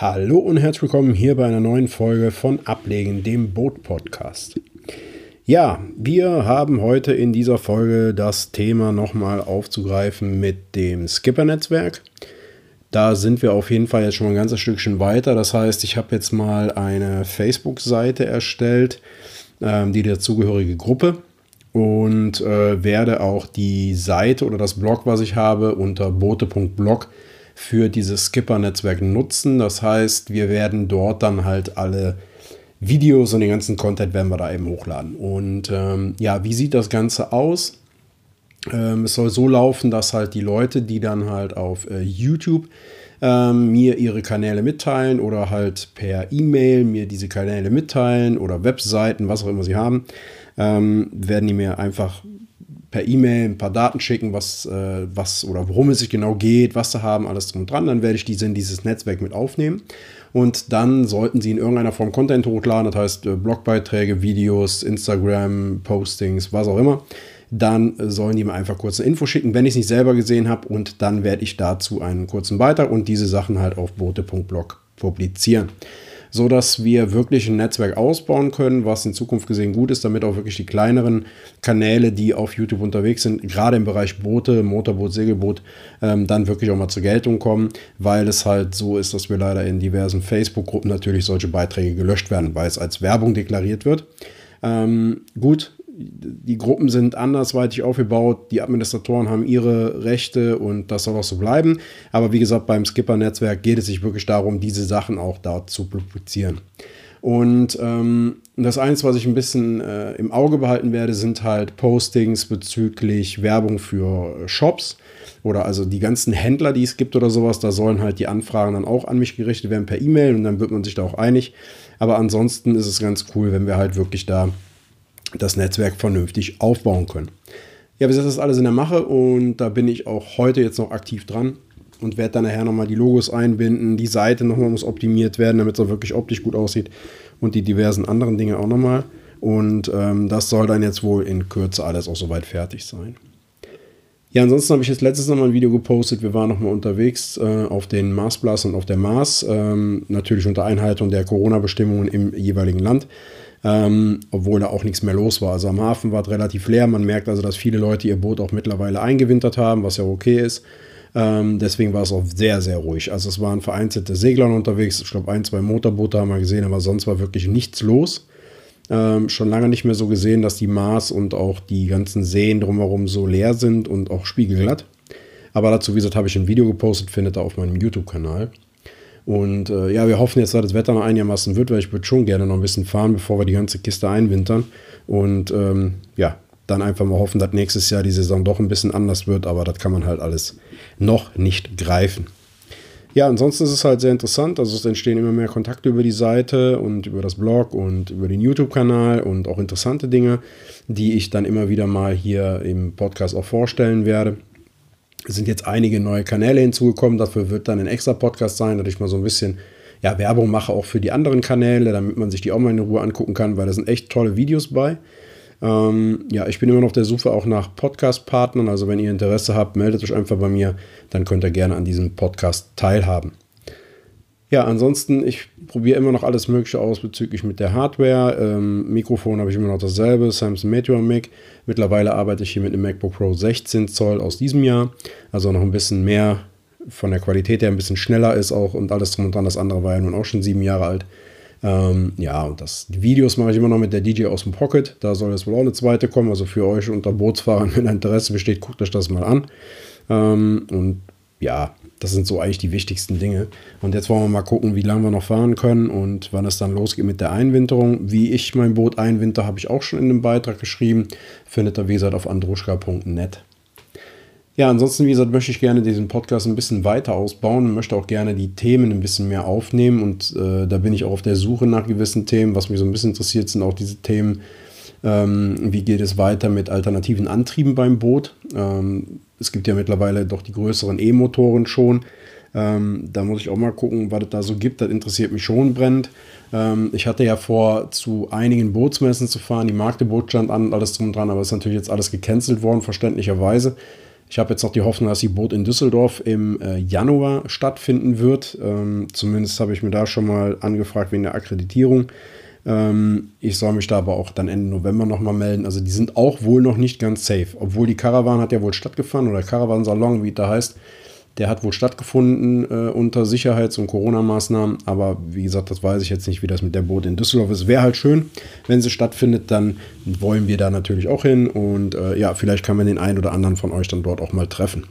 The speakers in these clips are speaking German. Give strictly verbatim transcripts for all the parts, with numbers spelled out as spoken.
Hallo und herzlich willkommen hier bei einer neuen Folge von Ablegen, dem Boot-Podcast. Ja, wir haben heute in dieser Folge das Thema nochmal aufzugreifen mit dem Skipper-Netzwerk. Da sind wir auf jeden Fall jetzt schon mal ein ganzes Stückchen weiter. Das heißt, ich habe jetzt mal eine Facebook-Seite erstellt, ähm, die dazugehörige Gruppe, und äh, werde auch die Seite oder das Blog, was ich habe, unter boote punkt blog für dieses Skipper-Netzwerk nutzen. Das heißt, wir werden dort dann halt alle Videos und den ganzen Content werden wir da eben hochladen. Und ähm, ja, wie sieht das Ganze aus? Ähm, es soll so laufen, dass halt die Leute, die dann halt auf äh, YouTube ähm, mir ihre Kanäle mitteilen oder halt per E-Mail mir diese Kanäle mitteilen oder Webseiten, was auch immer sie haben, ähm, werden die mir einfach per E-Mail ein paar Daten schicken, was, äh, was oder worum es sich genau geht, was sie haben, alles drum und dran. Dann werde ich diese in dieses Netzwerk mit aufnehmen. Und dann sollten sie in irgendeiner Form Content hochladen, das heißt äh, Blogbeiträge, Videos, Instagram, Postings, was auch immer. Dann äh, sollen die mir einfach kurze Info schicken, wenn ich es nicht selber gesehen habe. Und dann werde ich dazu einen kurzen Beitrag und diese Sachen halt auf boote punkt blog publizieren, so dass wir wirklich ein Netzwerk ausbauen können, was in Zukunft gesehen gut ist, damit auch wirklich die kleineren Kanäle, die auf YouTube unterwegs sind, gerade im Bereich Boote, Motorboot, Segelboot, ähm, dann wirklich auch mal zur Geltung kommen, weil es halt so ist, dass wir leider in diversen Facebook-Gruppen natürlich solche Beiträge gelöscht werden, weil es als Werbung deklariert wird. Ähm, gut, die Gruppen sind andersweitig aufgebaut, die Administratoren haben ihre Rechte und das soll auch so bleiben. Aber wie gesagt, beim Skipper-Netzwerk geht es sich wirklich darum, diese Sachen auch da zu publizieren. Und ähm, das Einzige, was ich ein bisschen äh, im Auge behalten werde, sind halt Postings bezüglich Werbung für Shops oder also die ganzen Händler, die es gibt oder sowas. Da sollen halt die Anfragen dann auch an mich gerichtet werden per E-Mail und dann wird man sich da auch einig. Aber ansonsten ist es ganz cool, wenn wir halt wirklich da das Netzwerk vernünftig aufbauen können. Ja, bis jetzt ist alles in der Mache und da bin ich auch heute jetzt noch aktiv dran und werde dann nachher nochmal die Logos einbinden. Die Seite nochmal muss optimiert werden, damit es auch wirklich optisch gut aussieht und die diversen anderen Dinge auch nochmal. Und ähm, das soll dann jetzt wohl in Kürze alles auch soweit fertig sein. Ja, ansonsten habe ich jetzt letztes Mal ein Video gepostet. Wir waren nochmal unterwegs äh, auf den Marsblast und auf der Mars. Ähm, natürlich unter Einhaltung der Corona-Bestimmungen im jeweiligen Land. Ähm, obwohl da auch nichts mehr los war. Also am Hafen war es relativ leer. Man merkt also, dass viele Leute ihr Boot auch mittlerweile eingewintert haben, was ja okay ist. Ähm, deswegen war es auch sehr, sehr ruhig. Also es waren vereinzelte Segler unterwegs. Ich glaube, ein, zwei Motorboote haben wir gesehen, aber sonst war wirklich nichts los. Ähm, schon lange nicht mehr so gesehen, dass die Mars und auch die ganzen Seen drumherum so leer sind und auch spiegelglatt. Aber dazu, wie gesagt, habe ich ein Video gepostet, findet ihr auf meinem YouTube-Kanal. Und äh, ja, wir hoffen jetzt, dass das Wetter noch einigermaßen wird, weil ich würde schon gerne noch ein bisschen fahren, bevor wir die ganze Kiste einwintern. Und ähm, ja, dann einfach mal hoffen, dass nächstes Jahr die Saison doch ein bisschen anders wird, aber das kann man halt alles noch nicht greifen. Ja, ansonsten ist es halt sehr interessant, also es entstehen immer mehr Kontakte über die Seite und über das Blog und über den YouTube-Kanal und auch interessante Dinge, die ich dann immer wieder mal hier im Podcast auch vorstellen werde. Es sind jetzt einige neue Kanäle hinzugekommen, dafür wird dann ein extra Podcast sein, dass ich mal so ein bisschen ja, Werbung mache auch für die anderen Kanäle, damit man sich die auch mal in Ruhe angucken kann, weil da sind echt tolle Videos bei. Ähm, ja, ich bin immer noch auf der Suche auch nach Podcast-Partnern, also wenn ihr Interesse habt, meldet euch einfach bei mir, dann könnt ihr gerne an diesem Podcast teilhaben. Ja, ansonsten, ich probiere immer noch alles Mögliche aus bezüglich mit der Hardware. Ähm, Mikrofon habe ich immer noch dasselbe, Samson Meteor Mic. Mittlerweile arbeite ich hier mit einem MacBook Pro sechzehn Zoll aus diesem Jahr. Also noch ein bisschen mehr von der Qualität her, ein bisschen schneller ist auch und alles drum und dran. Das andere war ja nun auch schon sieben Jahre alt. Ähm, ja, und das, die Videos mache ich immer noch mit der D J aus dem Pocket. Da soll jetzt wohl auch eine zweite kommen. Also für euch unter Bootsfahrern, wenn Interesse besteht, guckt euch das mal an. Ähm, und ja, das sind so eigentlich die wichtigsten Dinge. Und jetzt wollen wir mal gucken, wie lange wir noch fahren können und wann es dann losgeht mit der Einwinterung. Wie ich mein Boot einwinter, habe ich auch schon in einem Beitrag geschrieben. Findet ihr, wie gesagt, auf andruschka punkt net. Ja, ansonsten, wie gesagt, möchte ich gerne diesen Podcast ein bisschen weiter ausbauen und möchte auch gerne die Themen ein bisschen mehr aufnehmen. Und äh, da bin ich auch auf der Suche nach gewissen Themen. Was mich so ein bisschen interessiert, sind auch diese Themen, ähm, wie geht es weiter mit alternativen Antrieben beim Boot. Ähm, es gibt ja mittlerweile doch die größeren E-Motoren schon. Ähm, da muss ich auch mal gucken, was es da so gibt. Das interessiert mich schon brennend. Ähm, ich hatte ja vor, zu einigen Bootsmessen zu fahren. Die Magdeburg stand an und alles drum und dran, aber ist natürlich jetzt alles gecancelt worden, verständlicherweise. Ich habe jetzt noch die Hoffnung, dass die Boot in Düsseldorf im äh, Januar stattfinden wird. Ähm, zumindest habe ich mir da schon mal angefragt wegen der Akkreditierung. Ähm, ich soll mich da aber auch dann Ende November nochmal melden. Also die sind auch wohl noch nicht ganz safe. Obwohl die Caravan hat ja wohl stattgefunden, oder Caravan-Salon, wie es da heißt. Der hat wohl stattgefunden äh, unter Sicherheits- und Corona-Maßnahmen. Aber wie gesagt, das weiß ich jetzt nicht, wie das mit der Boot in Düsseldorf ist. Wäre halt schön, wenn sie stattfindet, dann wollen wir da natürlich auch hin. Und äh, ja, vielleicht kann man den einen oder anderen von euch dann dort auch mal treffen.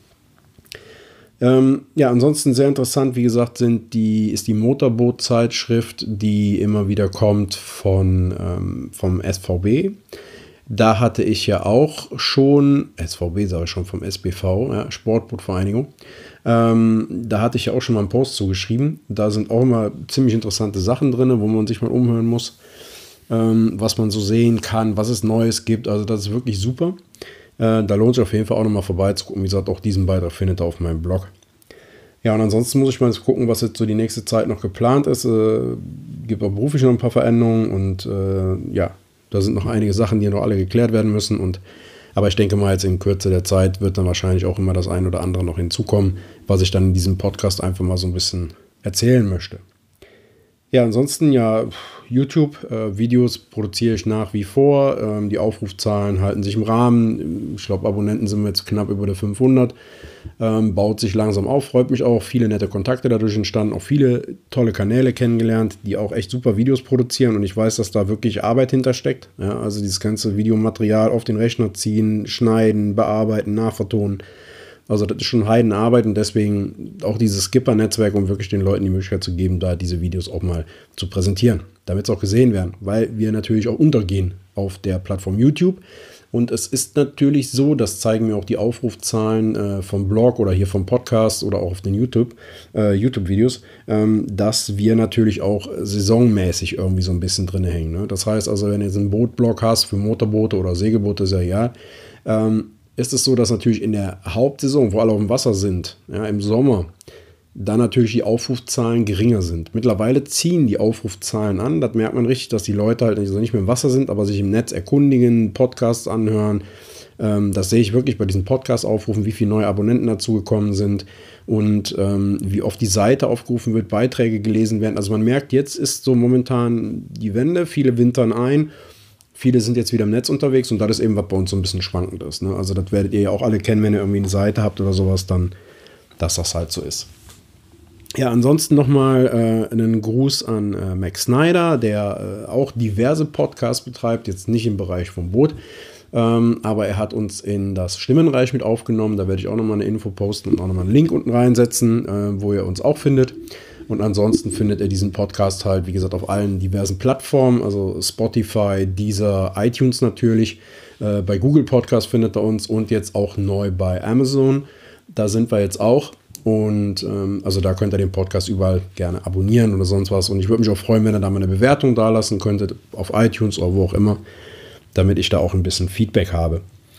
Ähm, ja, ansonsten sehr interessant, wie gesagt, sind die, ist die Motorboot-Zeitschrift, die immer wieder kommt von, ähm, vom S V B. Da hatte ich ja auch schon, S V B sage ich schon, vom S B V, ja, Sportbootvereinigung, ähm, da hatte ich ja auch schon mal einen Post zugeschrieben. Da sind auch immer ziemlich interessante Sachen drin, wo man sich mal umhören muss, ähm, was man so sehen kann, was es Neues gibt. Also das ist wirklich super. Äh, da lohnt es sich auf jeden Fall auch nochmal vorbeizugucken. Wie gesagt, auch diesen Beitrag findet ihr auf meinem Blog. Ja, und ansonsten muss ich mal gucken, was jetzt so die nächste Zeit noch geplant ist. Äh, gibt auch beruflich noch ein paar Veränderungen und äh, ja, da sind noch einige Sachen, die noch alle geklärt werden müssen. Und, aber ich denke mal, jetzt in Kürze der Zeit wird dann wahrscheinlich auch immer das ein oder andere noch hinzukommen, was ich dann in diesem Podcast einfach mal so ein bisschen erzählen möchte. Ja, ansonsten ja, YouTube-Videos äh, produziere ich nach wie vor. Ähm, die Aufrufzahlen halten sich im Rahmen. Ich glaube, Abonnenten sind wir jetzt knapp über der fünfhundert. Ähm, baut sich langsam auf, freut mich auch. Viele nette Kontakte dadurch entstanden. Auch viele tolle Kanäle kennengelernt, die auch echt super Videos produzieren. Und ich weiß, dass da wirklich Arbeit hintersteckt. Ja, also dieses ganze Videomaterial auf den Rechner ziehen, schneiden, bearbeiten, nachvertonen. Also das ist schon Heidenarbeit und deswegen auch dieses Skipper-Netzwerk, um wirklich den Leuten die Möglichkeit zu geben, da diese Videos auch mal zu präsentieren, damit es auch gesehen werden, weil wir natürlich auch untergehen auf der Plattform YouTube. Und es ist natürlich so, das zeigen mir auch die Aufrufzahlen äh, vom Blog oder hier vom Podcast oder auch auf den YouTube, äh, YouTube-Videos, ähm, dass wir natürlich auch saisonmäßig irgendwie so ein bisschen drin hängen. Ne? Das heißt also, wenn du jetzt einen Bootblog hast für Motorboote oder Segelboote, ist ja egal, ähm, ist es so, dass natürlich in der Hauptsaison, wo alle auf dem Wasser sind, ja, im Sommer, dann natürlich die Aufrufzahlen geringer sind. Mittlerweile ziehen die Aufrufzahlen an. Das merkt man richtig, dass die Leute halt nicht mehr im Wasser sind, aber sich im Netz erkundigen, Podcasts anhören. Ähm, das sehe ich wirklich bei diesen Podcast-Aufrufen, wie viele neue Abonnenten dazugekommen sind und ähm, wie oft die Seite aufgerufen wird, Beiträge gelesen werden. Also man merkt, jetzt ist so momentan die Wende, viele wintern ein. Viele sind jetzt wieder im Netz unterwegs und das ist eben, was bei uns so ein bisschen schwankend ist. Ne? Also das werdet ihr ja auch alle kennen, wenn ihr irgendwie eine Seite habt oder sowas, dann, dass das halt so ist. Ja, ansonsten nochmal äh, einen Gruß an äh, Max Snyder, der äh, auch diverse Podcasts betreibt, jetzt nicht im Bereich vom Boot, ähm, aber er hat uns in das Stimmenreich mit aufgenommen. Da werde ich auch nochmal eine Info posten und auch nochmal einen Link unten reinsetzen, äh, wo ihr uns auch findet. Und ansonsten findet ihr diesen Podcast halt, wie gesagt, auf allen diversen Plattformen, also Spotify, Deezer, iTunes natürlich. Äh, bei Google Podcast findet ihr uns und jetzt auch neu bei Amazon. Da sind wir jetzt auch. Und ähm, also da könnt ihr den Podcast überall gerne abonnieren oder sonst was. Und ich würde mich auch freuen, wenn ihr da mal eine Bewertung da lassen könntet, auf iTunes oder wo auch immer, damit ich da auch ein bisschen Feedback habe.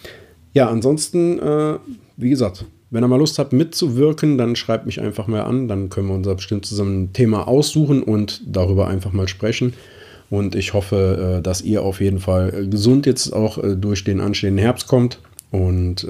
Ja, ansonsten, äh, wie gesagt, wenn ihr mal Lust habt mitzuwirken, dann schreibt mich einfach mal an. Dann können wir uns bestimmt zusammen ein Thema aussuchen und darüber einfach mal sprechen. Und ich hoffe, dass ihr auf jeden Fall gesund jetzt auch durch den anstehenden Herbst kommt und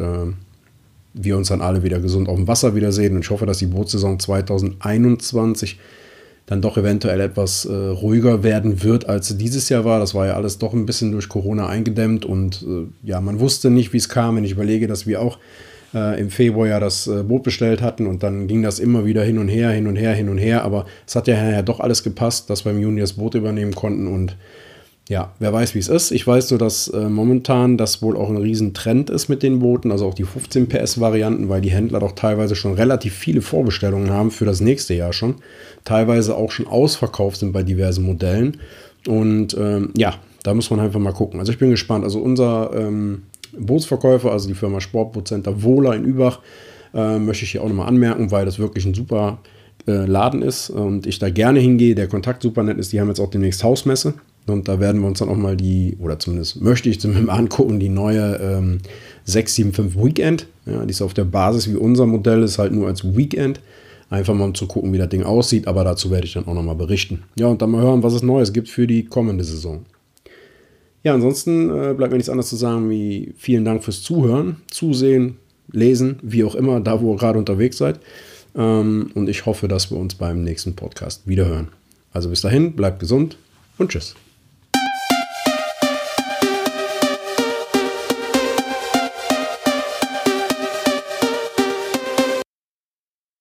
wir uns dann alle wieder gesund auf dem Wasser wiedersehen. Und ich hoffe, dass die Bootsaison zwanzig einundzwanzig dann doch eventuell etwas ruhiger werden wird, als sie dieses Jahr war. Das war ja alles doch ein bisschen durch Corona eingedämmt und ja, man wusste nicht, wie es kam. Wenn ich überlege, dass wir auch im Februar ja das Boot bestellt hatten und dann ging das immer wieder hin und her, hin und her, hin und her, aber es hat ja, ja doch alles gepasst, dass wir im Juni das Boot übernehmen konnten und ja, wer weiß, wie es ist. Ich weiß nur, dass äh, momentan das wohl auch ein Riesentrend ist mit den Booten, also auch die fünfzehn P S Varianten, weil die Händler doch teilweise schon relativ viele Vorbestellungen haben für das nächste Jahr schon, teilweise auch schon ausverkauft sind bei diversen Modellen und ähm, ja, da muss man einfach mal gucken. Also ich bin gespannt, also unser ähm, Bootsverkäufer, also die Firma Sportbootcenter Wohler in Übach, äh, möchte ich hier auch nochmal anmerken, weil das wirklich ein super äh, Laden ist und ich da gerne hingehe, der Kontakt super nett ist. Die haben jetzt auch demnächst Hausmesse und da werden wir uns dann auch mal die, oder zumindest möchte ich zumindest mal angucken, die neue ähm, sechs sieben fünf Weekend. Ja, die ist auf der Basis wie unser Modell, ist halt nur als Weekend. Einfach mal um zu gucken, wie das Ding aussieht, aber dazu werde ich dann auch nochmal berichten. Ja, und dann mal hören, was es Neues gibt für die kommende Saison. Ja, ansonsten äh, bleibt mir nichts anderes zu sagen wie vielen Dank fürs Zuhören, Zusehen, lesen, wie auch immer, da wo ihr gerade unterwegs seid. Ähm, und ich hoffe, dass wir uns beim nächsten Podcast wiederhören. Also bis dahin, bleibt gesund und tschüss.